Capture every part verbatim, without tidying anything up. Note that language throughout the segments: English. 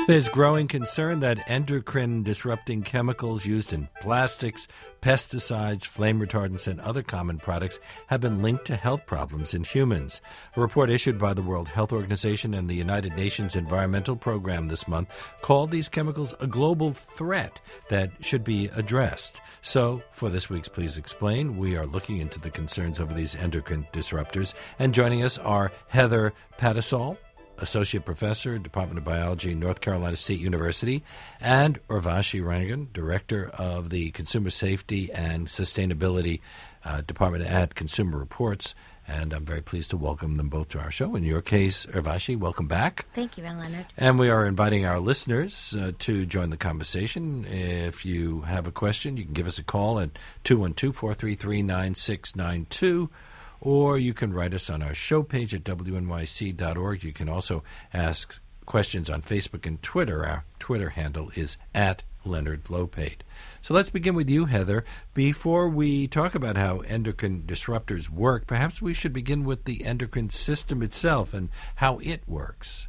There's growing concern that endocrine-disrupting chemicals used in plastics, pesticides, flame retardants, and other common products have been linked to health problems in humans. A report issued by the World Health Organization and the United Nations Environmental Program this month called these chemicals a global threat that should be addressed. So, for this week's Please Explain, we are looking into the concerns over these endocrine disruptors. And joining us are Heather Patisol, Associate Professor, Department of Biology, North Carolina State University, and Urvashi Rangan, Director of the Consumer Safety and Sustainability uh, Department at Consumer Reports. And I'm very pleased to welcome them both to our show. In your case, Urvashi, welcome back. Thank you, Leonard. And we are inviting our listeners uh, to join the conversation. If you have a question, you can give us a call at two one two, four three three, nine six nine two. Or you can write us on our show page at W N Y C dot org. You can also ask questions on Facebook and Twitter. Our Twitter handle is at Leonard Lopate. So let's begin with you, Heather. Before we talk about how endocrine disruptors work, perhaps we should begin with the endocrine system itself and how it works.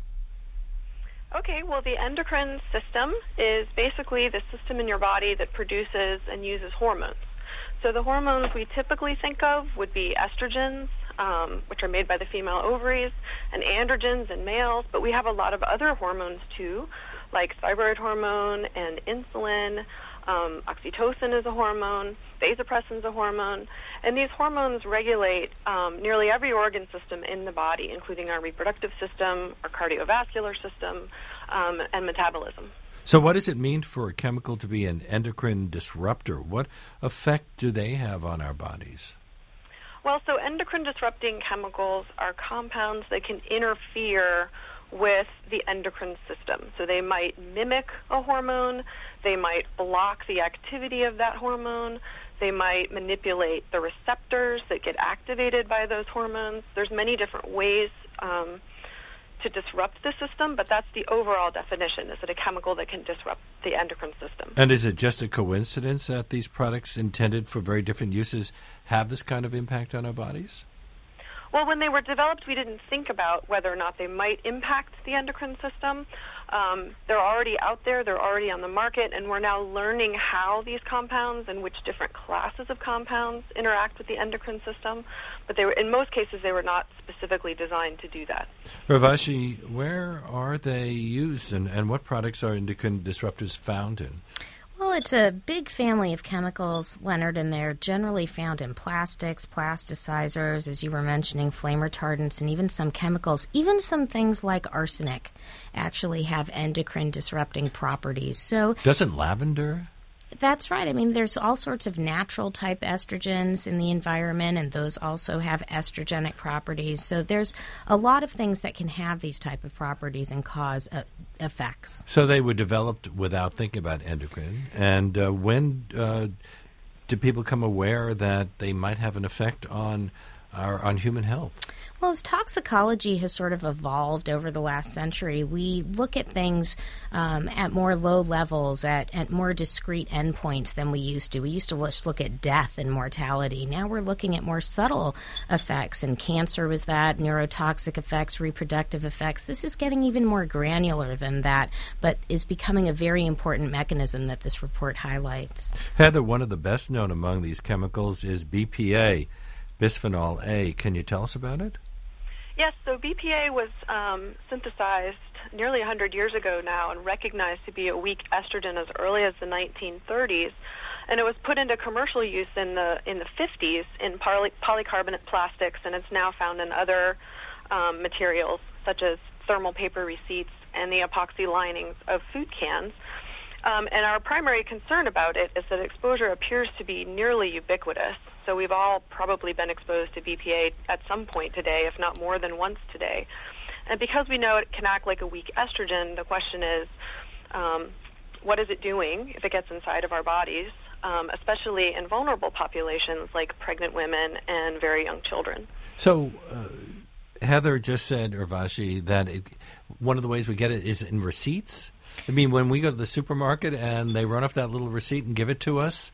Okay, well, the endocrine system is basically the system in your body that produces and uses hormones. So the hormones we typically think of would be estrogens, um, which are made by the female ovaries, and androgens in males, but we have a lot of other hormones too, like thyroid hormone and insulin. Um, oxytocin is a hormone, vasopressin is a hormone, and these hormones regulate um, nearly every organ system in the body, including our reproductive system, our cardiovascular system, um, and metabolism. So what does it mean for a chemical to be an endocrine disruptor? What effect do they have on our bodies? Well, so endocrine disrupting chemicals are compounds that can interfere with the endocrine system. So they might mimic a hormone, they might block the activity of that hormone, they might manipulate the receptors that get activated by those hormones. There's many different ways um, to disrupt the system, but that's the overall definition. Is it a chemical that can disrupt the endocrine system? And is it just a coincidence that these products intended for very different uses have this kind of impact on our bodies? Well, when they were developed, we didn't think about whether or not they might impact the endocrine system. Um, they're already out there, they're already on the market, and we're now learning how these compounds and which different classes of compounds interact with the endocrine system. But they were, in most cases, they were not specifically designed to do that. Urvashi, where are they used, and, and what products are endocrine disruptors found in? Well, it's a big family of chemicals, Leonard, and they're generally found in plastics, plasticizers, as you were mentioning, flame retardants, and even some chemicals. Even some things like arsenic actually have endocrine disrupting properties. So doesn't lavender? That's right. I mean, there's all sorts of natural type estrogens in the environment, and those also have estrogenic properties. So there's a lot of things that can have these type of properties and cause uh, effects. So they were developed without thinking about endocrine. And uh, when uh, do people become aware that they might have an effect on our on human health? Well, as toxicology has sort of evolved over the last century, we look at things um, at more low levels, at, at more discrete endpoints than we used to. We used to just look at death and mortality. Now we're looking at more subtle effects, and cancer was that, neurotoxic effects, reproductive effects. This is getting even more granular than that, but is becoming a very important mechanism that this report highlights. Heather, one of the best known among these chemicals is B P A, bisphenol A. Can you tell us about it? Yes, so B P A was um, synthesized nearly one hundred years ago now and recognized to be a weak estrogen as early as the nineteen thirties. And it was put into commercial use in the in the fifties in poly- polycarbonate plastics, and it's now found in other um, materials such as thermal paper receipts and the epoxy linings of food cans. Um, and our primary concern about it is that exposure appears to be nearly ubiquitous. So we've all probably been exposed to B P A at some point today, if not more than once today. And because we know it can act like a weak estrogen, the question is, um, what is it doing if it gets inside of our bodies, um, especially in vulnerable populations like pregnant women and very young children? So uh, Heather just said, Urvashi, that it, one of the ways we get it is in receipts. I mean, when we go to the supermarket and they run off that little receipt and give it to us,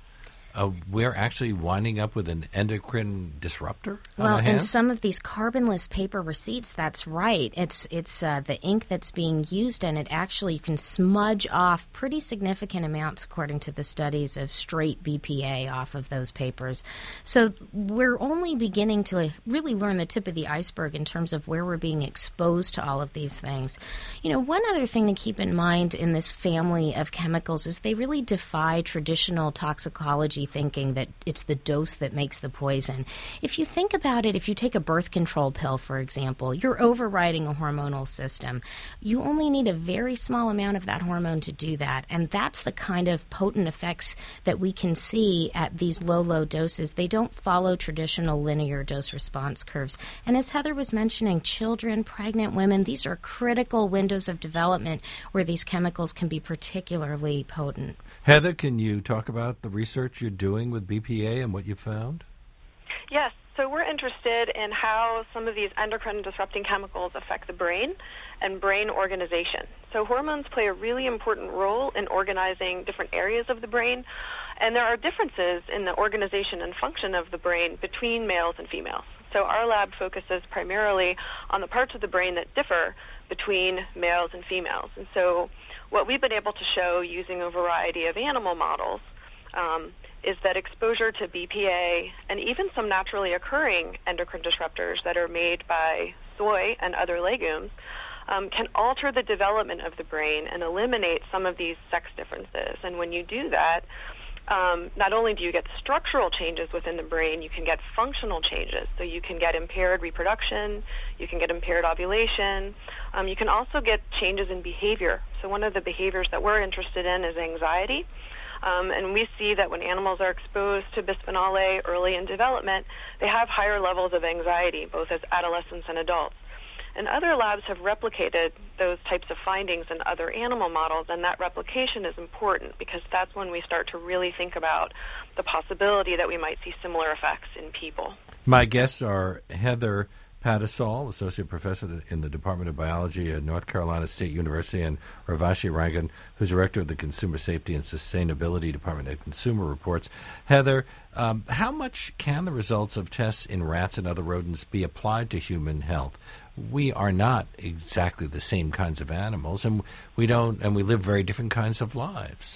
uh, we're actually winding up with an endocrine disruptor on Well, our in hands? some of these carbonless paper receipts, that's right. It's it's uh, the ink that's being used, and it actually you can smudge off pretty significant amounts, according to the studies, of straight B P A off of those papers. So we're only beginning to really learn the tip of the iceberg in terms of where we're being exposed to all of these things. You know, one other thing to keep in mind in this family of chemicals is they really defy traditional toxicology thinking that it's the dose that makes the poison. If you think about it, if you take a birth control pill, for example, you're overriding a hormonal system. You only need a very small amount of that hormone to do that, and that's the kind of potent effects that we can see at these low, low doses. They don't follow traditional linear dose-response curves. And as Heather was mentioning, children, pregnant women, these are critical windows of development where these chemicals can be particularly potent. Heather, can you talk about the research you're doing with B P A and what you found? Yes. So we're interested in how some of these endocrine-disrupting chemicals affect the brain and brain organization. So hormones play a really important role in organizing different areas of the brain, and there are differences in the organization and function of the brain between males and females. So our lab focuses primarily on the parts of the brain that differ between males and females. And so what we've been able to show using a variety of animal models um, is that exposure to B P A and even some naturally occurring endocrine disruptors that are made by soy and other legumes um, can alter the development of the brain and eliminate some of these sex differences. And when you do that, um, not only do you get structural changes within the brain, you can get functional changes. So you can get impaired reproduction, you can get impaired ovulation, um, you can also get changes in behavior. So one of the behaviors that we're interested in is anxiety. Um, and we see that when animals are exposed to bisphenol A early in development, they have higher levels of anxiety, both as adolescents and adults. And other labs have replicated those types of findings in other animal models, and that replication is important because that's when we start to really think about the possibility that we might see similar effects in people. My guests are Heather Patisol, Associate Professor in the Department of Biology at North Carolina State University, and Urvashi Rangan, who's Director of the Consumer Safety and Sustainability Department at Consumer Reports. Heather, um, how much can the results of tests in rats and other rodents be applied to human health? We are not exactly the same kinds of animals, and we don't, and we live very different kinds of lives.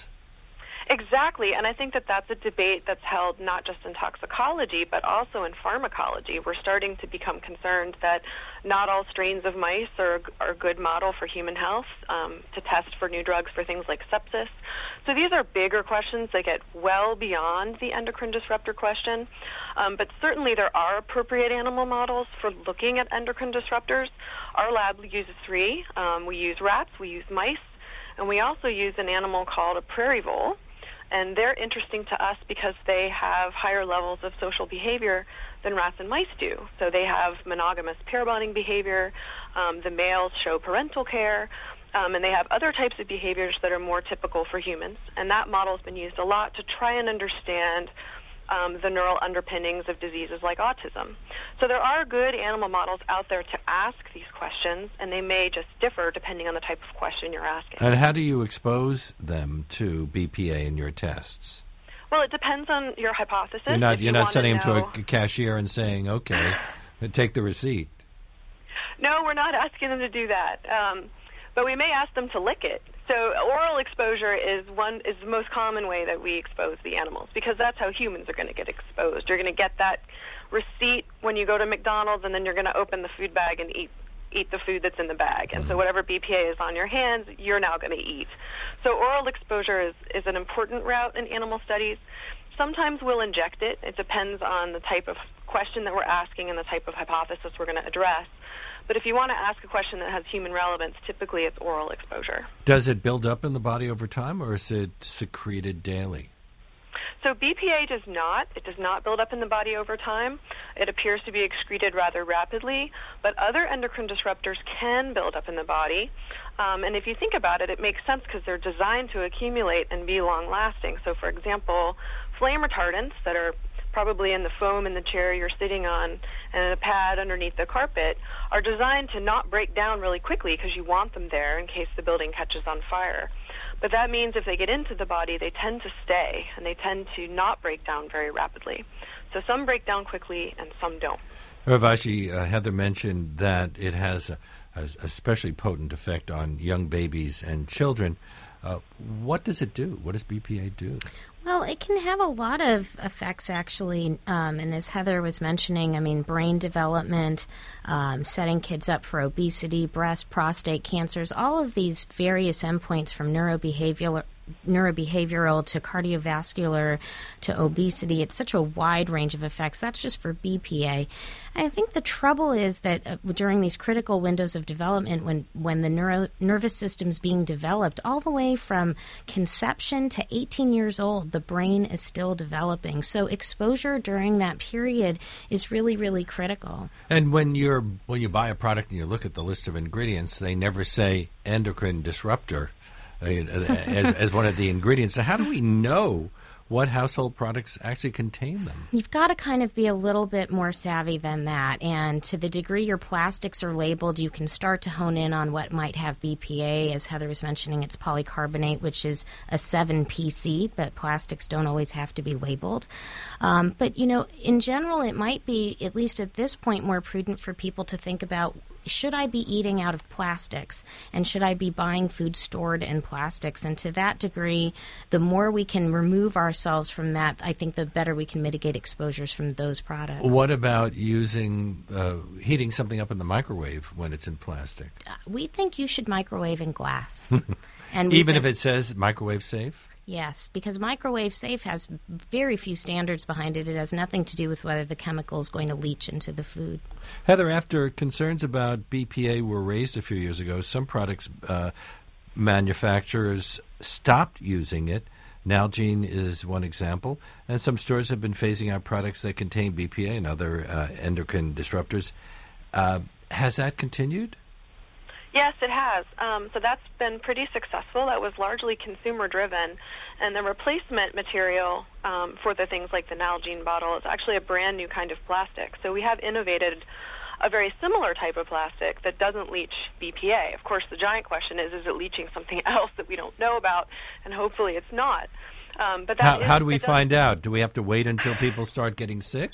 Exactly, and I think that that's a debate that's held not just in toxicology, but also in pharmacology. We're starting to become concerned that not all strains of mice are, are a good model for human health um, to test for new drugs for things like sepsis. So these are bigger questions that get well beyond the endocrine disruptor question, um, but certainly there are appropriate animal models for looking at endocrine disruptors. Our lab uses three. Um, we use rats, we use mice, and we also use an animal called a prairie vole. And they're interesting to us because they have higher levels of social behavior than rats and mice do. So they have monogamous pair bonding behavior. Um, the males show parental care. Um, and they have other types of behaviors that are more typical for humans. And that model has been used a lot to try and understand um, the neural underpinnings of diseases like autism. So there are good animal models out there to ask these questions, and they may just differ depending on the type of question you're asking. And how do you expose them to B P A in your tests? Well, it depends on your hypothesis. You're not, If you're you not sending know, them to a cashier and saying, okay, take the receipt. No, we're not asking them to do that. Um, but we may ask them to lick it. So oral exposure is one is the most common way that we expose the animals because that's how humans are going to get exposed. You're going to get that receipt when you go to McDonald's, and then you're going to open the food bag and eat eat the food that's in the bag. And so whatever B P A is on your hands, you're now going to eat. So oral exposure is, is an important route in animal studies. Sometimes we'll inject it. It depends on the type of question that we're asking and the type of hypothesis we're going to address. But if you want to ask a question that has human relevance, typically it's oral exposure. Does it build up in the body over time, or is it secreted daily? So B P A does not. It does not build up in the body over time. It appears to be excreted rather rapidly, but other endocrine disruptors can build up in the body. Um, and if you think about it, it makes sense because they're designed to accumulate and be long-lasting. So, for example, flame retardants that are probably in the foam in the chair you're sitting on and a pad underneath the carpet are designed to not break down really quickly because you want them there in case the building catches on fire. But that means if they get into the body, they tend to stay, and they tend to not break down very rapidly. So some break down quickly, and some don't. Urvashi, uh, Heather mentioned that it has a, a especially potent effect on young babies and children. Uh, what does it do? What does B P A do? Well, it can have a lot of effects, actually. Um, and as Heather was mentioning, I mean, brain development, um, setting kids up for obesity, breast, prostate cancers, all of these various endpoints from neurobehavioral neurobehavioral to cardiovascular to obesity. It's such a wide range of effects. That's just for B P A. I think the trouble is that uh, during these critical windows of development, when, when the neuro, nervous system's being developed, all the way from conception to eighteen years old, the brain is still developing. So exposure during that period is really, really critical. And when you're when you buy a product and you look at the list of ingredients, they never say endocrine disruptor as, as one of the ingredients. So how do we know what household products actually contain them? You've got to kind of be a little bit more savvy than that. And to the degree your plastics are labeled, you can start to hone in on what might have B P A. As Heather was mentioning, it's polycarbonate, which is a seven P C, but plastics don't always have to be labeled. Um, but, you know, in general, it might be, at least at this point, more prudent for people to think about, should I be eating out of plastics, and should I be buying food stored in plastics? And to that degree, the more we can remove ourselves from that, I think the better we can mitigate exposures from those products. What about using, uh, heating something up in the microwave when it's in plastic? Uh, we think you should microwave in glass. And even if it says microwave safe? Yes, because microwave safe has very few standards behind it. It has nothing to do with whether the chemical is going to leach into the food. Heather, after concerns about B P A were raised a few years ago, some products uh, manufacturers stopped using it. Nalgene is one example, and some stores have been phasing out products that contain B P A and other uh, endocrine disruptors. Uh, has that continued? Yes, it has. Um, so that's been pretty successful. That was largely consumer-driven. And the replacement material um, for the things like the Nalgene bottle is actually a brand new kind of plastic. So we have innovated a very similar type of plastic that doesn't leach B P A. Of course, the giant question is, is it leaching something else that we don't know about? And hopefully it's not. Um, but that how, is, how do we find out? Do we have to wait until people start getting sick?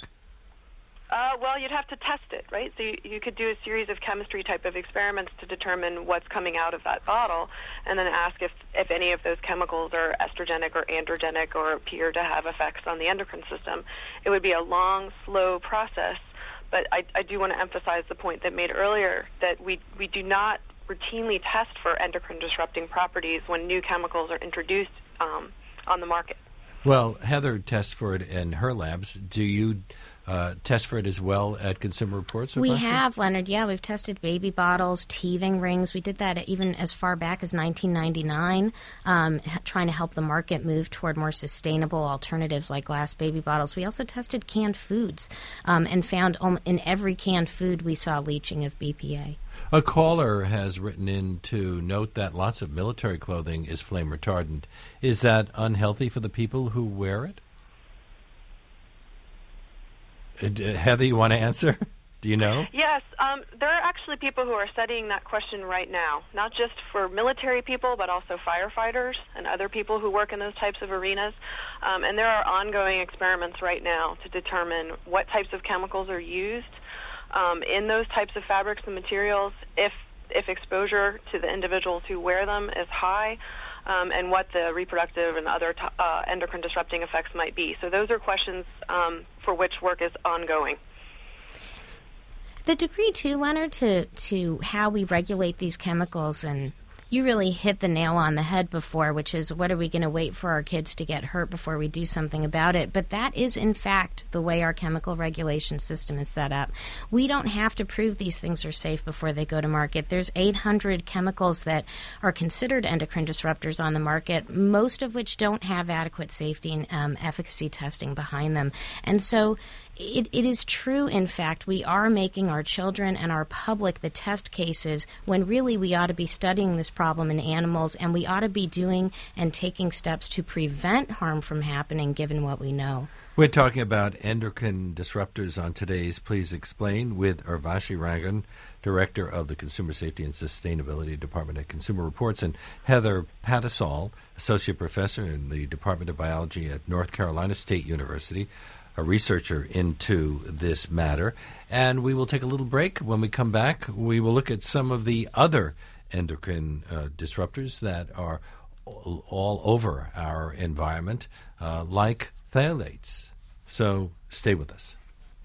Uh, well, you'd have to test it, right? So you, you could do a series of chemistry type of experiments to determine what's coming out of that bottle, and then ask if, if any of those chemicals are estrogenic or androgenic or appear to have effects on the endocrine system. It would be a long, slow process, but I, I do want to emphasize the point that made earlier, that we, we do not routinely test for endocrine disrupting properties when new chemicals are introduced um, on the market. Well, Heather tests for it in her labs. Do you uh, test for it as well at Consumer Reports? We have, Leonard. Yeah, we've tested baby bottles, teething rings. We did that even as far back as nineteen ninety-nine, um, trying to help the market move toward more sustainable alternatives like glass baby bottles. We also tested canned foods um, and found um, in every canned food we saw leaching of B P A. A caller has written in to note that lots of military clothing is flame retardant. Is that unhealthy for the people who wear it? Uh, Heather, you want to answer? Do you know? Yes. Um, there are actually people who are studying that question right now, not just for military people, but also firefighters and other people who work in those types of arenas. Um, and there are ongoing experiments right now to determine what types of chemicals are used Um, in those types of fabrics and materials, if if exposure to the individuals who wear them is high, um, and what the reproductive and other t- uh, endocrine disrupting effects might be. So those are questions um, for which work is ongoing. The degree, too, Leonard, to, to how we regulate these chemicals, and you really hit the nail on the head before, which is what are we going to wait for our kids to get hurt before we do something about it? But that is, in fact, the way our chemical regulation system is set up. We don't have to prove these things are safe before they go to market. There's eight hundred chemicals that are considered endocrine disruptors on the market, most of which don't have adequate safety and um, efficacy testing behind them. And so It, it is true, in fact, we are making our children and our public the test cases when really we ought to be studying this problem in animals, and we ought to be doing and taking steps to prevent harm from happening given what we know. We're talking about endocrine disruptors on today's Please Explain with Urvashi Rangan, Director of the Consumer Safety and Sustainability Department at Consumer Reports, and Heather Patisol, Associate Professor in the Department of Biology at North Carolina State University, a researcher into this matter. And we will take a little break. When we come back, we will look at some of the other endocrine uh, disruptors that are all, all over our environment, uh, like phthalates. So stay with us.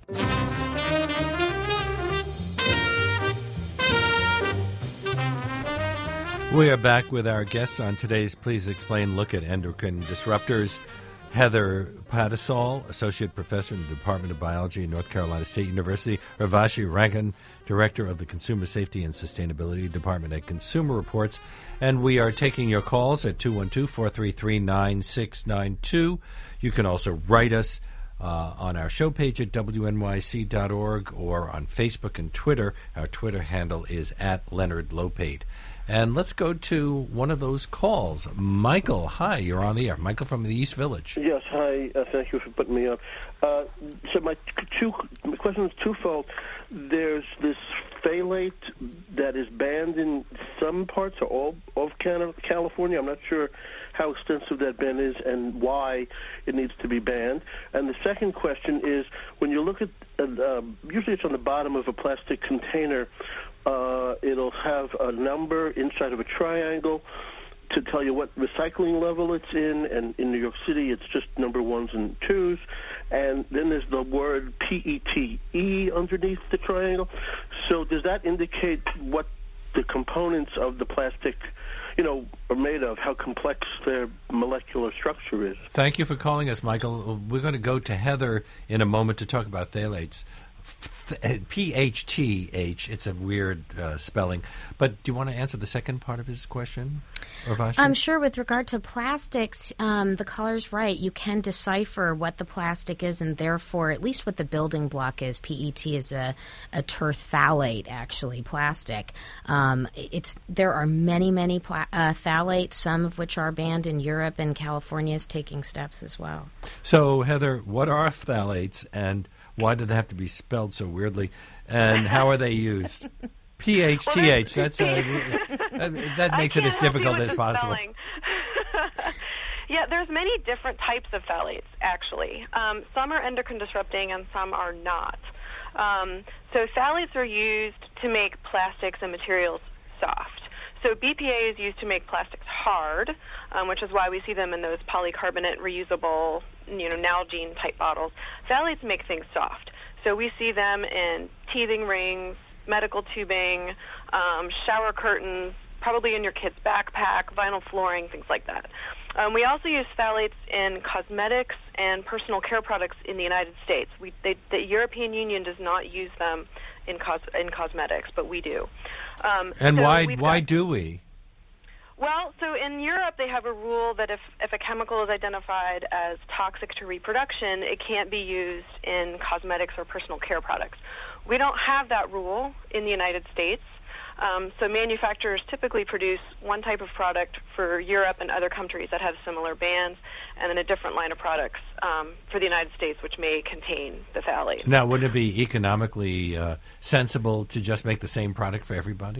We are back with our guests on today's Please Explain look at endocrine disruptors. Heather Patisol, Associate Professor in the Department of Biology at North Carolina State University. Urvashi Rangan, Director of the Consumer Safety and Sustainability Department at Consumer Reports. And we are taking your calls at two one two, four three three, nine six nine two. You can also write us uh, on our show page at W N Y C dot org or on Facebook and Twitter. Our Twitter handle is at Leonard Lopate. And let's go to one of those calls. Michael, hi, you're on the air. Michael from the East Village. Yes, hi. Uh, thank you for putting me up. Uh, so my, two, my question is twofold. There's this phthalate that is banned in some parts or all of California. I'm not sure how extensive that ban is and why it needs to be banned. And the second question is, when you look at, uh, usually it's on the bottom of a plastic container, Uh, it'll have a number inside of a triangle to tell you what recycling level it's in, and in New York City it's just number ones and twos, and then there's the word P E T E underneath the triangle. So does that indicate what the components of the plastic, you know, are made of, how complex their molecular structure is? Thank you for calling us, Michael. We're going to go to Heather in a moment to talk about phthalates. P H T H, it's a weird uh, spelling. But do you want to answer the second part of his question, Urvashi? I'm sure with regard to plastics, um, the caller's right. You can decipher what the plastic is and therefore at least what the building block is. P E T is a, a terphthalate, actually, plastic. Um, it's There are many, many pla- uh, phthalates, some of which are banned in Europe, and California is taking steps as well. So, Heather, what are phthalates, and why do they have to be spelled so weirdly? And how are they used? P H T H, that's uh, that, that makes it as difficult as possible. Yeah, there's many different types of phthalates, actually. Um, some are endocrine disrupting and some are not. Um, so phthalates are used to make plastics and materials soft. So B P A is used to make plastics hard, um, which is why we see them in those polycarbonate, reusable, you know, Nalgene type bottles. Phthalates make things soft. So we see them in teething rings, medical tubing, um, shower curtains, probably in your kid's backpack, vinyl flooring, things like that. Um, we also use phthalates in cosmetics and personal care products in the United States. We, they, the European Union does not use them in cos, in cosmetics, but we do. Um, and so why why do we? Well, so in Europe they have a rule that if, if a chemical is identified as toxic to reproduction, it can't be used in cosmetics or personal care products. We don't have that rule in the United States. Um, so manufacturers typically produce one type of product for Europe and other countries that have similar bans, and then a different line of products um, for the United States, which may contain the phthalate. Now, wouldn't it be economically uh, sensible to just make the same product for everybody?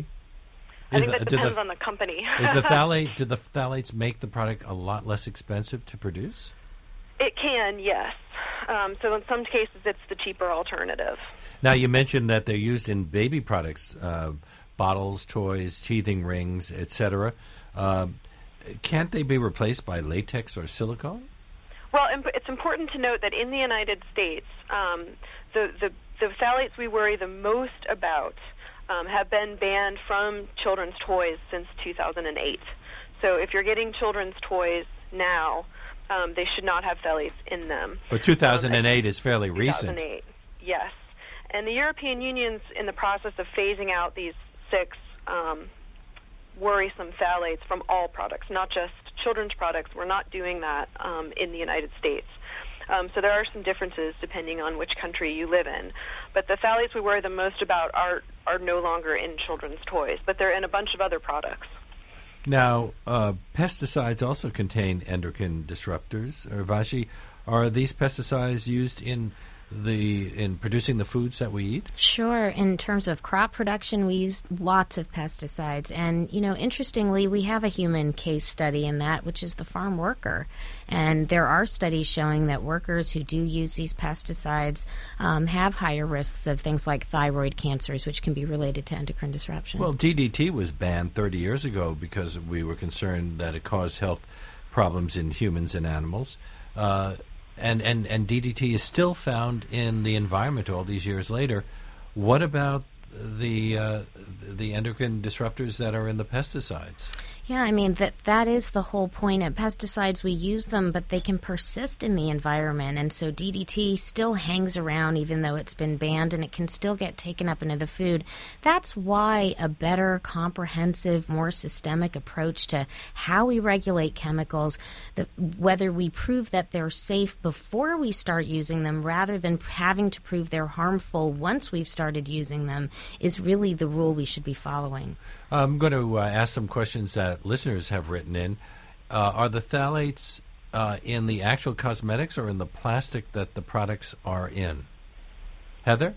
I Is think the, that depends the, on the company. is the phthalate? Do the phthalates make the product a lot less expensive to produce? It can, yes. Um, so in some cases, it's the cheaper alternative. Now, you mentioned that they're used in baby products. Uh, bottles, toys, teething rings, et cetera. Uh, can't they be replaced by latex or silicone? Well, it's important to note that in the United States, um, the, the, the phthalates we worry the most about um, have been banned from children's toys since two thousand eight. So if you're getting children's toys now, um, they should not have phthalates in them. But two thousand eight um, is fairly recent. two thousand eight, yes. And the European Union's in the process of phasing out these six um, worrisome phthalates from all products, not just children's products. We're not doing that um, in the United States. Um, so there are some differences depending on which country you live in. But the phthalates we worry the most about are, are no longer in children's toys, but they're in a bunch of other products. Now, uh, pesticides also contain endocrine disruptors. Urvashi, Are these pesticides used in the in producing the foods that we eat? Sure. In terms of crop production, we use lots of pesticides. And, you know, interestingly, we have a human case study in that, which is the farm worker. And there are studies showing that workers who do use these pesticides um, have higher risks of things like thyroid cancers, which can be related to endocrine disruption. Well, D D T was banned thirty years ago because we were concerned that it caused health problems in humans and animals. Uh, And, and, and D D T is still found in the environment all these years later. What about the uh, the endocrine disruptors that are in the pesticides? Yeah, I mean, that that is the whole point of pesticides. We use them, but they can persist in the environment. And so D D T still hangs around even though it's been banned, and it can still get taken up into the food. That's why a better, comprehensive, more systemic approach to how we regulate chemicals, the, whether we prove that they're safe before we start using them rather than having to prove they're harmful once we've started using them, is really the rule we should be following. I'm going to uh, ask some questions that listeners have written in. Uh, are the phthalates uh, in the actual cosmetics or in the plastic that the products are in? Heather?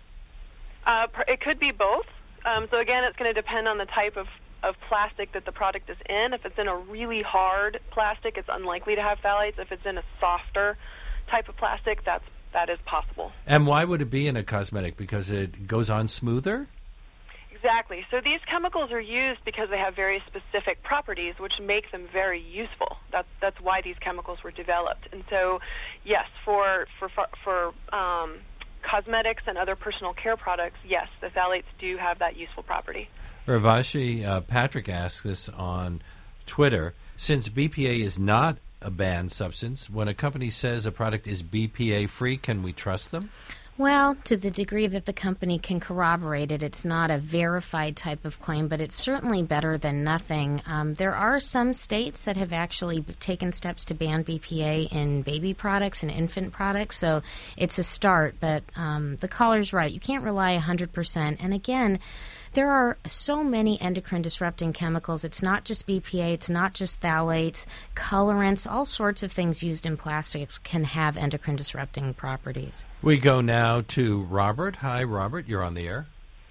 Uh, it could be both. Um, so again, it's going to depend on the type of, of plastic that the product is in. If it's in a really hard plastic, it's unlikely to have phthalates. If it's in a softer type of plastic, that's, that is possible. And why would it be in a cosmetic? Because it goes on smoother? Exactly. So these chemicals are used because they have very specific properties which make them very useful. That's that's why these chemicals were developed. And so, yes, for for for um, cosmetics and other personal care products, yes, the phthalates do have that useful property. Ravashi, uh, Patrick asks this on Twitter. Since B P A is not a banned substance, when a company says a product is B P A-free, can we trust them? Well, to the degree that the company can corroborate it, it's not a verified type of claim, but it's certainly better than nothing. Um, there are some states that have actually taken steps to ban B P A in baby products and infant products, so it's a start, but um, the caller's right. You can't rely one hundred percent. And again, there are so many endocrine-disrupting chemicals. It's not just B P A. It's not just phthalates, colorants, all sorts of things used in plastics can have endocrine-disrupting properties. We go now to Robert. Hi, Robert. You're on the air.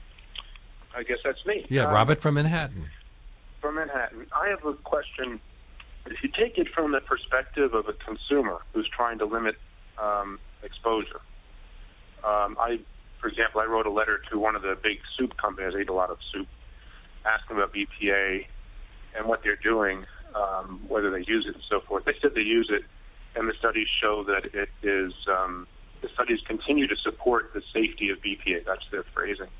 I guess that's me. Yeah, um, Robert from Manhattan. From Manhattan. I have a question. If you take it from the perspective of a consumer who's trying to limit um, exposure, um, I... For example, I wrote a letter to one of the big soup companies. I eat a lot of soup, asking about B P A and what they're doing, um, whether they use it and so forth. They said they use it, and the studies show that it is, um, the studies continue to support the safety of B P A. That's their phrasing.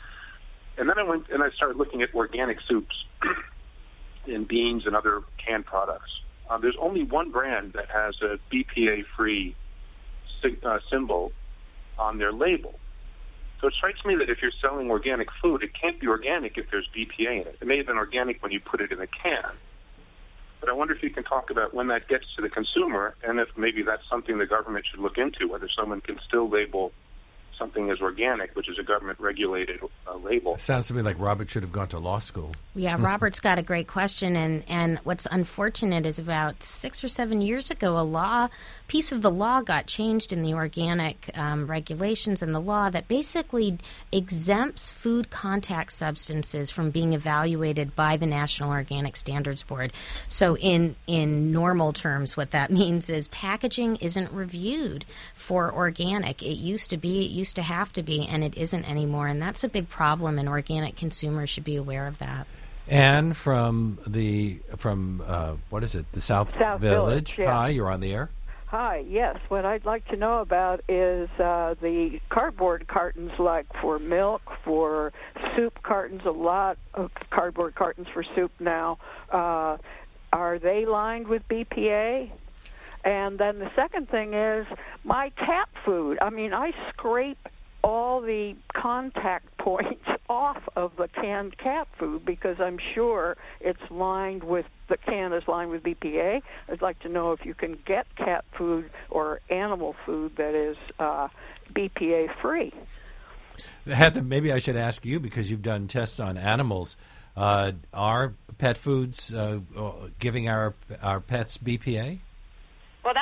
And then I went and I started looking at organic soups and beans and other canned products. Uh, there's only one brand that has a B P A-free uh, symbol on their label. So it strikes me that if you're selling organic food, it can't be organic if there's B P A in it. It may have been organic when you put it in a can. But I wonder if you can talk about when that gets to the consumer and if maybe that's something the government should look into, whether someone can still label something as organic, which is a government-regulated uh, label. Sounds to me like Robert should have gone to law school. Yeah, Robert's got a great question, and, and what's unfortunate is about six or seven years ago, a law, piece of the law got changed in the organic um, regulations and the law that basically exempts food contact substances from being evaluated by the National Organic Standards Board. So in, in normal terms, what that means is packaging isn't reviewed for organic. It used to be, it used to have to be, and it isn't anymore, and that's a big problem, and organic consumers should be aware of that. Anne from the from uh, what is it? The South, South Village. Village, yeah. Hi, you're on the air. Hi, yes. What I'd like to know about is uh, the cardboard cartons, like for milk, for soup cartons, a lot of cardboard cartons for soup now. Uh, are they lined with B P A? And then the second thing is my cat food. I mean, I scrape all the contact points off of the canned cat food because I'm sure it's lined with, the can is lined with B P A. I'd like to know if you can get cat food or animal food that is uh, B P A-free. Heather, maybe I should ask you, because you've done tests on animals. Uh, are pet foods uh, giving our our pets B P A? Well, that's actually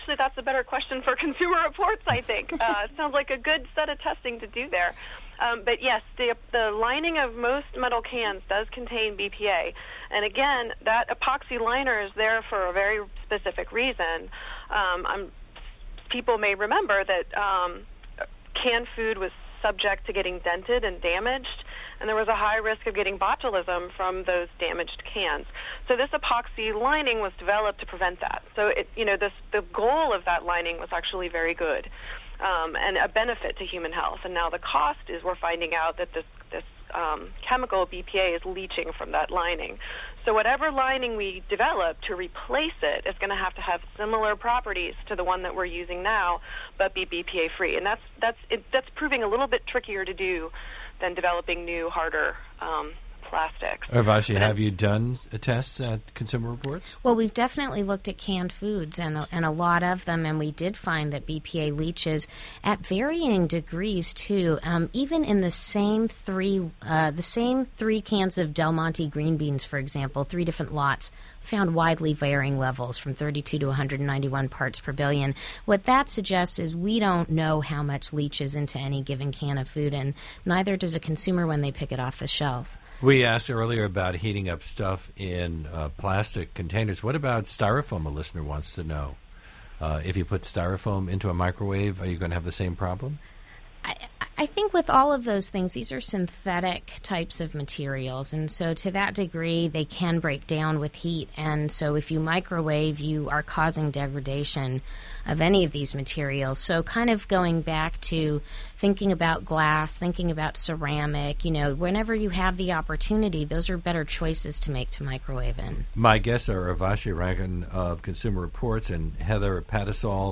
actually, that's a better question for Consumer Reports, I think. Uh, it sounds like a good set of testing to do there. Um, but yes, the, the lining of most metal cans does contain B P A. And again, that epoxy liner is there for a very specific reason. Um, I'm, people may remember that um, canned food was subject to getting dented and damaged, and there was a high risk of getting botulism from those damaged cans. So this epoxy lining was developed to prevent that. So it, you know, this, the goal of that lining was actually very good. Um, and a benefit to human health. And now the cost is we're finding out that this, this um, chemical B P A is leaching from that lining. So whatever lining we develop to replace it is going to have to have similar properties to the one that we're using now, but be B P A free. And that's that's it, that's proving a little bit trickier to do than developing new, harder um, plastics. Urvashi, have you done tests at Consumer Reports? Well, we've definitely looked at canned foods and a, and a lot of them, and we did find that B P A leaches at varying degrees too. Um, even in the same three, uh, the same three cans of Del Monte green beans, for example, three different lots found widely varying levels from thirty-two to one hundred ninety-one parts per billion. What that suggests is we don't know how much leaches into any given can of food, and neither does a consumer when they pick it off the shelf. We asked earlier about heating up stuff in uh, plastic containers. What about styrofoam? A listener wants to know. Uh, if you put styrofoam into a microwave, are you going to have the same problem? I, I think with all of those things, these are synthetic types of materials, and so to that degree, they can break down with heat. And so if you microwave, you are causing degradation of any of these materials. So kind of going back to thinking about glass, thinking about ceramic, you know, whenever you have the opportunity, those are better choices to make to microwave in. My guests are Urvashi Rangan of Consumer Reports and Heather Patisol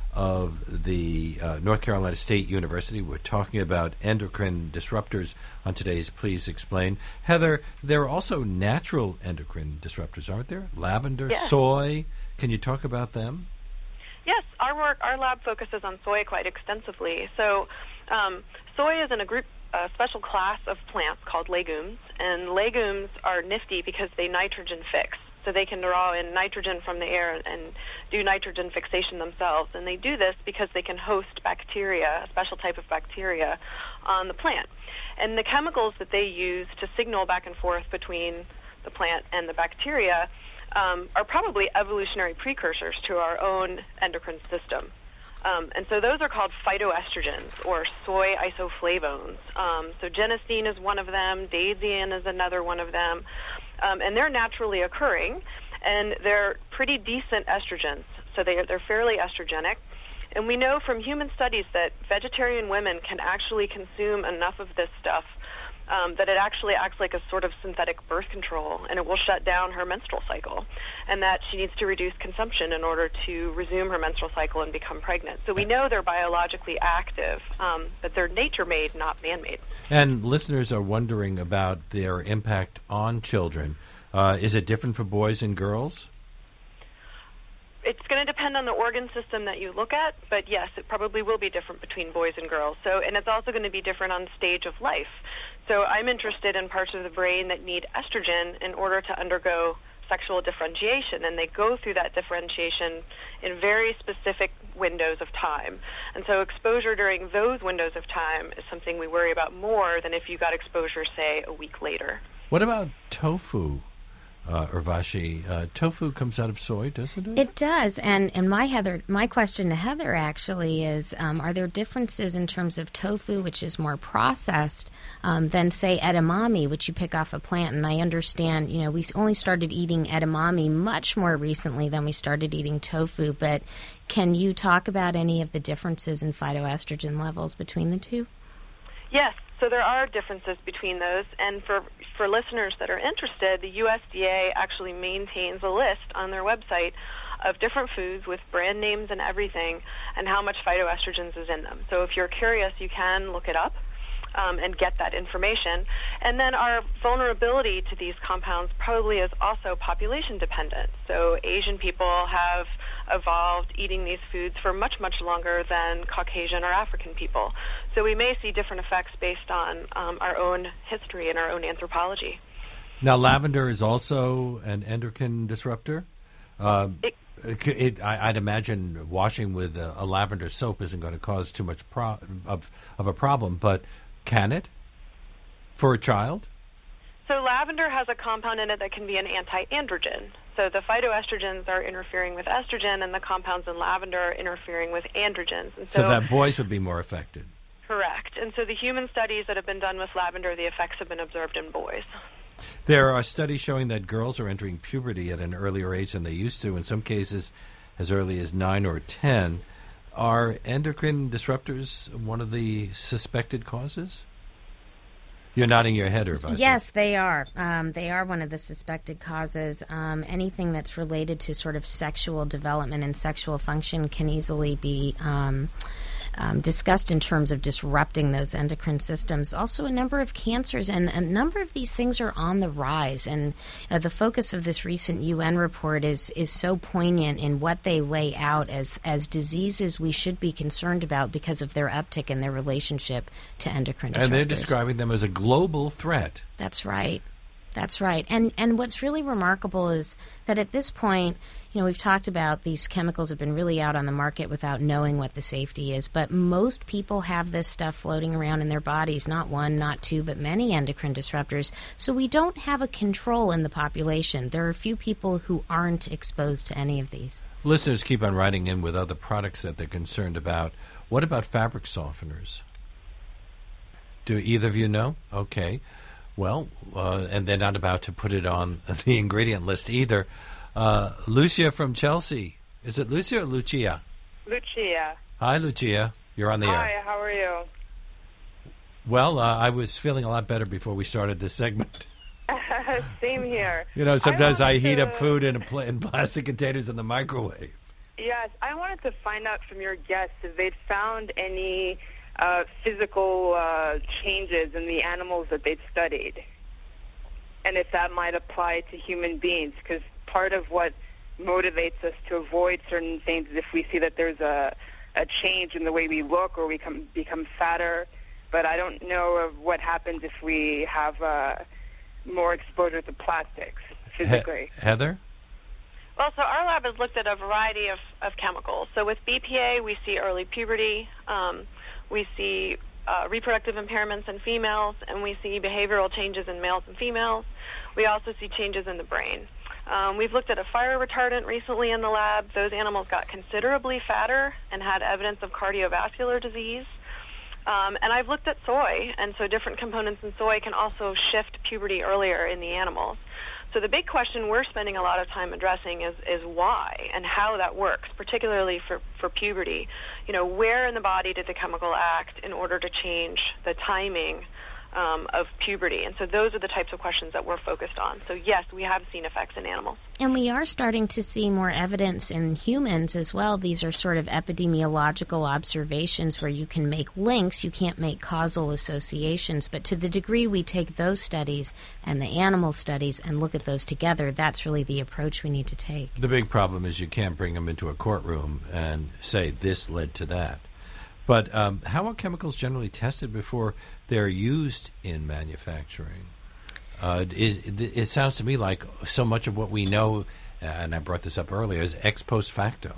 of the uh, North Carolina State University. We're talking about endocrine disruptors on today's Please Explain. Heather, there are also natural endocrine disruptors, aren't there? Lavender, yes. Soy. Can you talk about them? Yes, our work, our lab focuses on soy quite extensively. So um, soy is in a group, a special class of plants called legumes, and legumes are nifty because they nitrogen fix. So they can draw in nitrogen from the air and do nitrogen fixation themselves. And they do this because they can host bacteria, a special type of bacteria, on the plant. And the chemicals that they use to signal back and forth between the plant and the bacteria um, are probably evolutionary precursors to our own endocrine system. Um, and so those are called phytoestrogens, or soy isoflavones. Um, so genistein is one of them, daidzein is another one of them. Um, and they're naturally occurring, and they're pretty decent estrogens, so they are, they're fairly estrogenic. And we know from human studies that vegetarian women can actually consume enough of this stuff um, that it actually acts like a sort of synthetic birth control, and it will shut down her menstrual cycle, and that she needs to reduce consumption in order to resume her menstrual cycle and become pregnant. So we know they're biologically active, um, but they're nature-made, not man-made. And listeners are wondering about their impact on children. Uh, is it different for boys and girls? It's going to depend on the organ system that you look at, but yes, it probably will be different between boys and girls. So, and it's also going to be different on stage of life. So I'm interested in parts of the brain that need estrogen in order to undergo sexual differentiation, and they go through that differentiation in very specific windows of time. And so exposure during those windows of time is something we worry about more than if you got exposure, say, a week later. What about tofu? Uh, Urvashi, uh, tofu comes out of soy, doesn't it? It does, and and my Heather, my question to Heather actually is: um, are there differences in terms of tofu, which is more processed, um, than say edamame, which you pick off a plant? And I understand, you know, we only started eating edamame much more recently than we started eating tofu. But can you talk about any of the differences in phytoestrogen levels between the two? Yes. So there are differences between those, and for for listeners that are interested, the U S D A actually maintains a list on their website of different foods with brand names and everything, and how much phytoestrogens is in them. So if you're curious, you can look it up um, and get that information. And then our vulnerability to these compounds probably is also population dependent. So Asian people have evolved eating these foods for much, much longer than Caucasian or African people. So we may see different effects based on um, our own history and our own anthropology. Now, lavender is also an endocrine disruptor? Uh, it, It, it, I, I'd imagine washing with a, a lavender soap isn't going to cause too much pro- of, of a problem, but can it for a child? So lavender has a compound in it that can be an anti-androgen. So the phytoestrogens are interfering with estrogen, and the compounds in lavender are interfering with androgens. And so, so that boys would be more affected. Correct. And so the human studies that have been done with lavender, the effects have been observed in boys. There are studies showing that girls are entering puberty at an earlier age than they used to, in some cases as early as nine or ten. Are endocrine disruptors one of the suspected causes? You're nodding your head, Irva. Yes, they are. Um, they are one of the suspected causes. Um, anything that's related to sort of sexual development and sexual function can easily be um, um, discussed in terms of disrupting those endocrine systems. Also, a number of cancers, and a number of these things are on the rise. And uh, the focus of this recent U N report is is so poignant in what they lay out as as diseases we should be concerned about because of their uptick and their relationship to endocrine disruptors. And they're describing them as a global threat. That's right. That's right. And and what's really remarkable is that at this point, you know, we've talked about these chemicals have been really out on the market without knowing what the safety is, but most people have this stuff floating around in their bodies, not one, not two, but many endocrine disruptors. So we don't have a control in the population. There are a few people who aren't exposed to any of these. Listeners keep on writing in with other products that they're concerned about. What about fabric softeners? Do either of you know? Okay. Well, uh, and they're not about to put it on the ingredient list either. Uh, Lucia from Chelsea. Is it Lucia or Lucia? Lucia. Hi, Lucia. You're on the Hi, air. Hi, how are you? Well, uh, I was feeling a lot better before we started this segment. Same here. You know, sometimes I, I heat to... up food in, a pl- in plastic containers in the microwave. Yes, I wanted to find out from your guests if they'd found any uh, physical uh, changes in the animals that they'd studied, and if that might apply to human beings, because part of what motivates us to avoid certain things is if we see that there's a, a change in the way we look or we come, become fatter, but I don't know of what happens if we have uh, more exposure to plastics physically. He- Heather? Well, so our lab has looked at a variety of, of chemicals. So with B P A, we see early puberty, um, we see uh, reproductive impairments in females, and we see behavioral changes in males and females. We also see changes in the brain. Um, we've looked at a fire retardant recently in the lab. Those animals got considerably fatter and had evidence of cardiovascular disease. Um, and I've looked at soy, and so different components in soy can also shift puberty earlier in the animals. So the big question we're spending a lot of time addressing is, is why and how that works, particularly for, for puberty. You know, where in the body did the chemical act in order to change the timing um, of puberty? And so those are the types of questions that we're focused on. So yes, we have seen effects in animals. And we are starting to see more evidence in humans as well. These are sort of epidemiological observations where you can make links. You can't make causal associations. But to the degree we take those studies and the animal studies and look at those together, that's really the approach we need to take. The big problem is you can't bring them into a courtroom and say this led to that. But um, how are chemicals generally tested before they're used in manufacturing? Uh, is, it sounds to me like so much of what we know, uh, and I brought this up earlier, is ex post facto.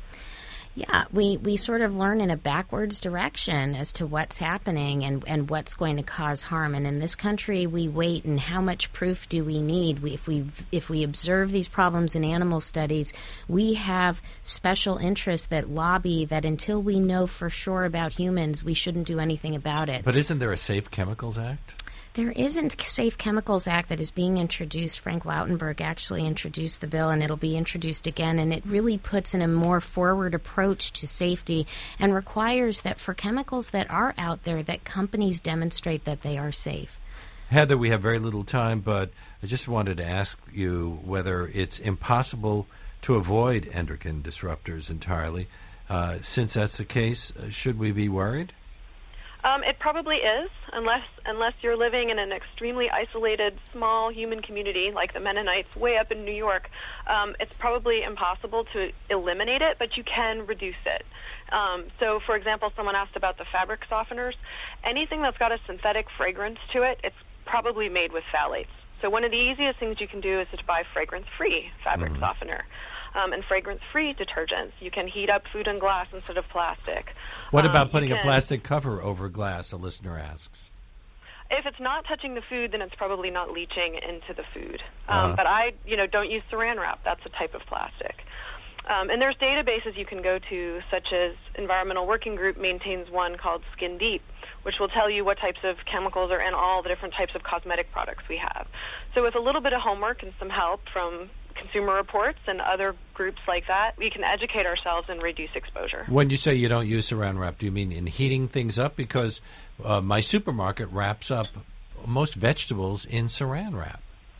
Yeah, we, we sort of learn in a backwards direction as to what's happening and, and what's going to cause harm. And in this country, we wait, and how much proof do we need? We, if we if we observe these problems in animal studies, we have special interests that lobby that until we know for sure about humans, we shouldn't do anything about it. But isn't there a Safe Chemicals Act? There isn't a Safe Chemicals Act that is being introduced. Frank Lautenberg actually introduced the bill, and it'll be introduced again, and it really puts in a more forward approach to safety and requires that for chemicals that are out there, that companies demonstrate that they are safe. Heather, we have very little time, but I just wanted to ask you whether it's impossible to avoid endocrine disruptors entirely. Uh, since that's the case, uh, should we be worried? Um, it probably is, unless unless you're living in an extremely isolated, small human community like the Mennonites way up in New York. Um, it's probably impossible to eliminate it, but you can reduce it. Um, so, for example, someone asked about the fabric softeners. Anything that's got a synthetic fragrance to it, it's probably made with phthalates. So one of the easiest things you can do is to buy fragrance-free fabric mm-hmm. softener. um, and fragrance-free detergents. You can heat up food and glass instead of plastic. What Um, about you putting a can- plastic cover over glass, a listener asks? If it's not touching the food, then it's probably not leaching into the food. Um, Uh-huh. But I, you know, don't use Saran wrap. That's a type of plastic. Um, and there's databases you can go to, such as Environmental Working Group maintains one called Skin Deep, which will tell you what types of chemicals are in all the different types of cosmetic products we have. So with a little bit of homework and some help from Consumer Reports and other groups like that, we can educate ourselves and reduce exposure. When you say you don't use Saran wrap, do you mean in heating things up? Because uh, my supermarket wraps up most vegetables in Saran wrap.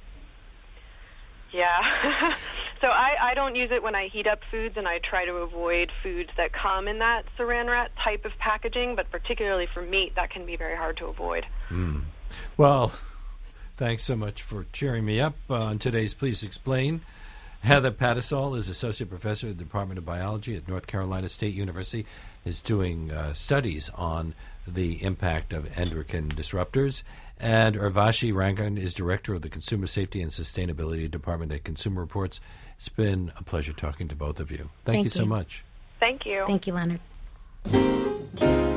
Yeah. So I, I don't use it when I heat up foods, and I try to avoid foods that come in that Saran wrap type of packaging, but particularly for meat, that can be very hard to avoid. Mm. Well, thanks so much for cheering me up on today's Please Explain. Heather Pattisall is Associate Professor at the Department of Biology at North Carolina State University, is doing uh, studies on the impact of endocrine disruptors. And Urvashi Rangan is Director of the Consumer Safety and Sustainability Department at Consumer Reports. It's been a pleasure talking to both of you. Thank, Thank you so you. much. Thank you. Thank you, Leonard.